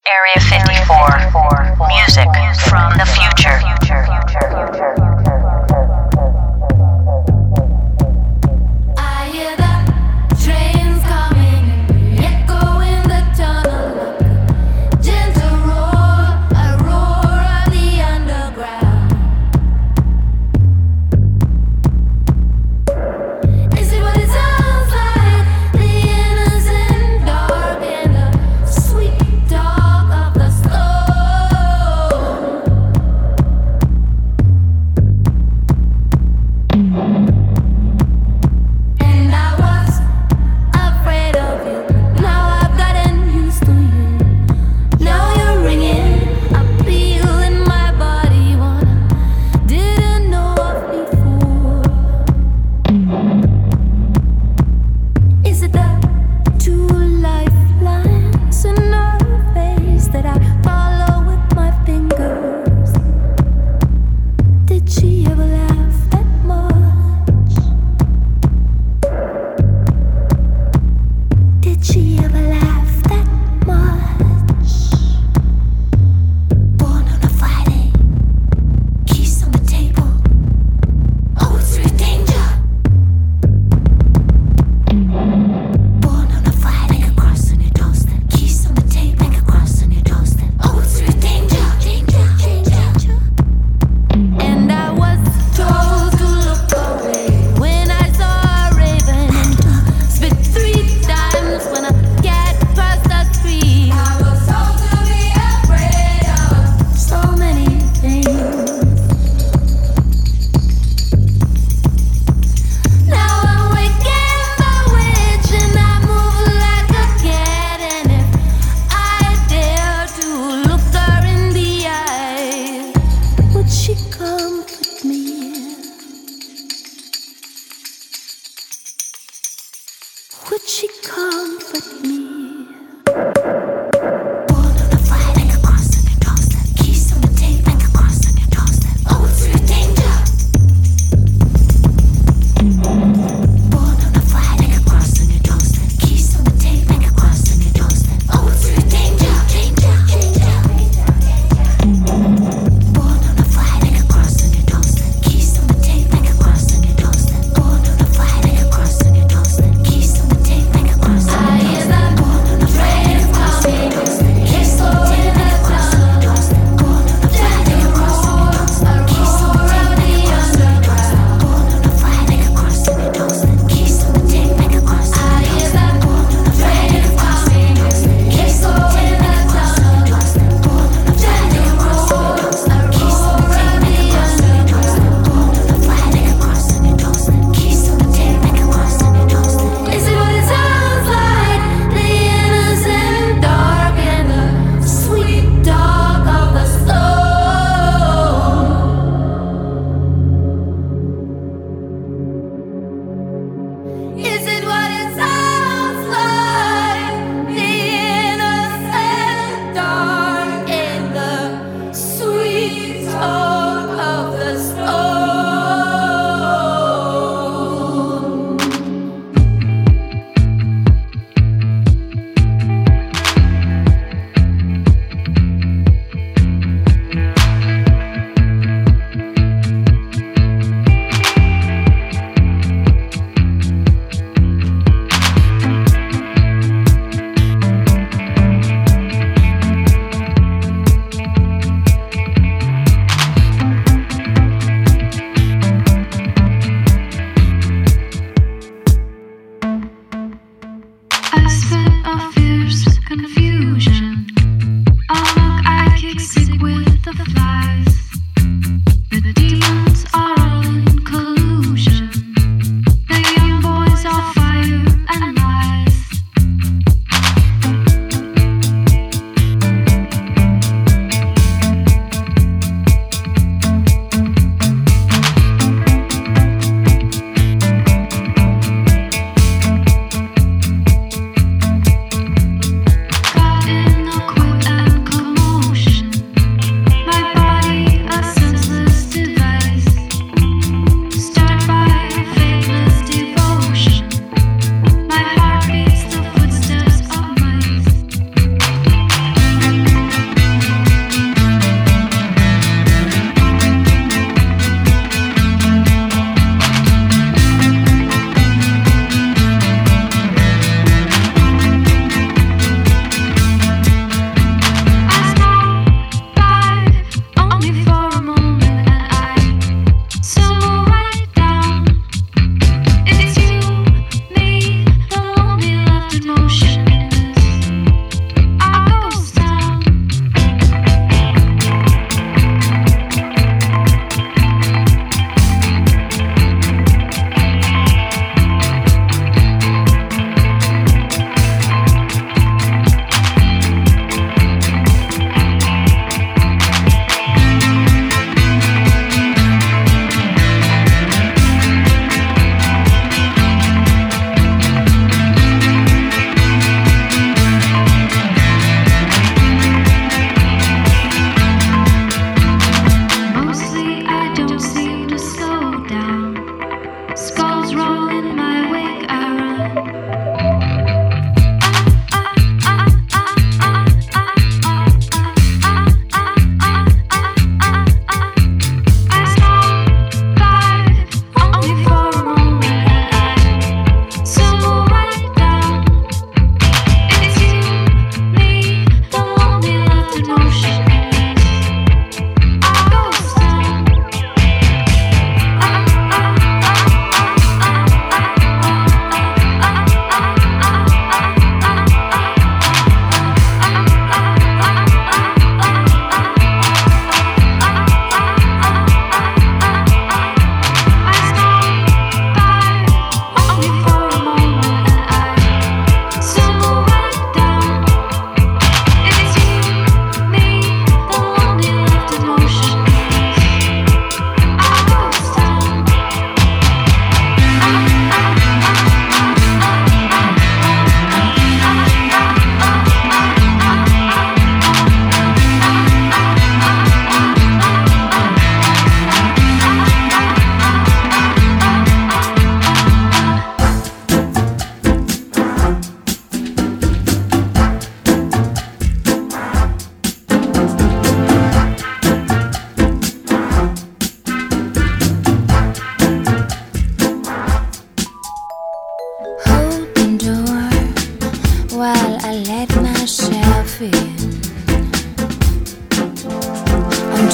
Area 54. Music from the future. I hear the trains coming, echo in the tunnel, gentle roar, a roar of the underground. Is it what it sounds like? The innocent dark and the sweet talk of the slow.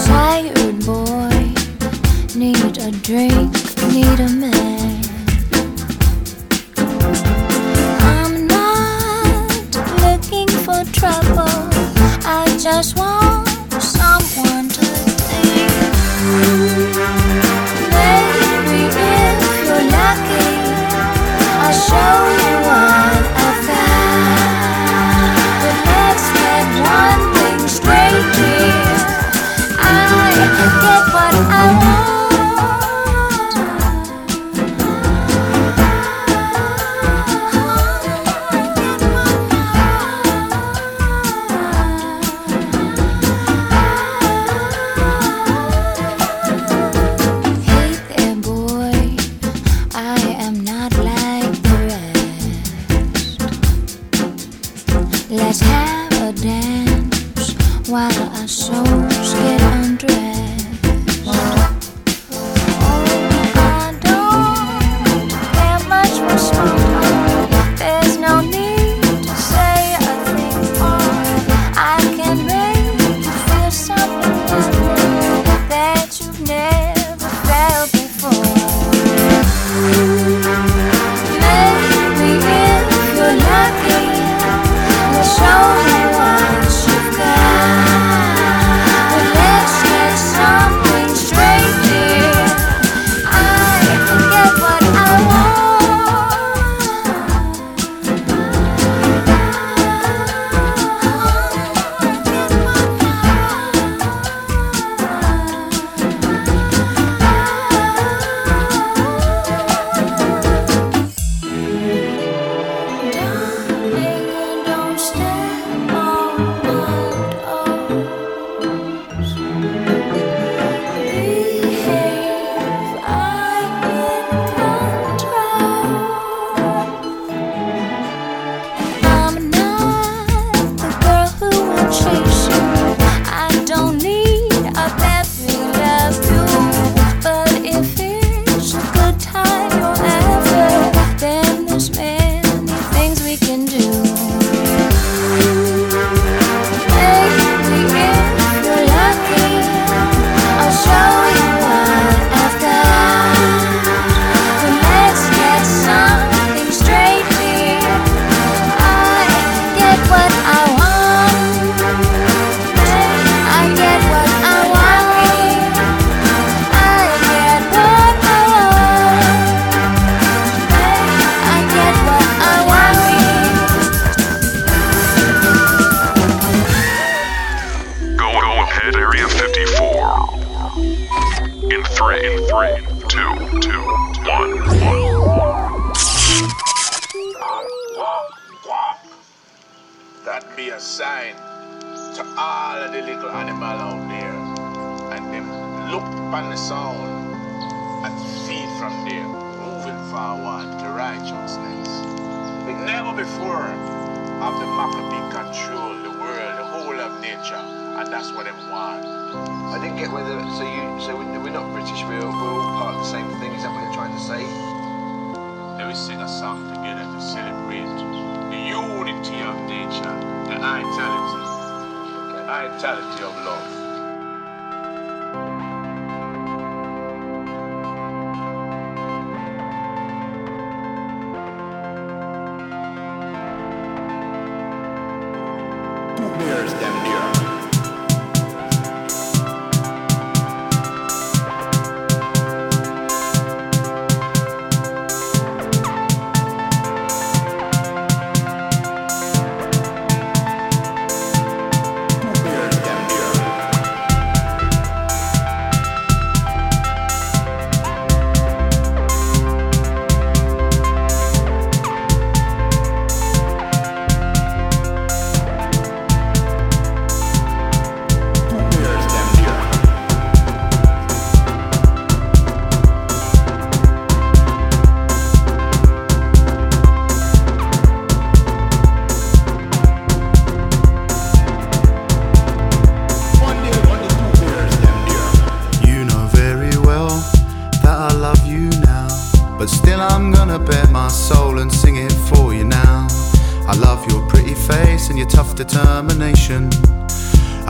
tired boy, need a drink, need a man. I'm not looking for trouble, I just want someone to think. Maybe if you're lucky, I'll show you what I've got. But let's get one thing straight here, I get what I want. Hey there, boy, I am not like the rest. Let's have a dance while our souls get undressed. I don't care much for small talk. There's no need to say a thing more. I can make you feel something different that you've never felt before. Maybe if you're lucky, we'll show you what you've got. But let's get something straight here, I get what I want. Darling, don't step on my toes. Behave, I'm in control. I'm not the girl who will chase you. I don't need a battery love you. But if it's a good time you're after, then there's many things we can do. Maybe if you're lucky, I'll show you what I've got. But let's get something straight here, I get what I want. I get what I want. I get what I want. I get what I want. Go ahead, Area 54. In 3, 2, 2, 1. That be a sign to all of the little animal out there, and them look on the sound and feed from there, moving forward to righteousness. But never before have the Maccabee control the world, the whole of nature, and that's what they want. I didn't get whether so we're not British. We're all part of the same thing. Is that what you're trying to say? They will sing a song together to celebrate the unity of nature, the vitality of love. There's them dear. Determination.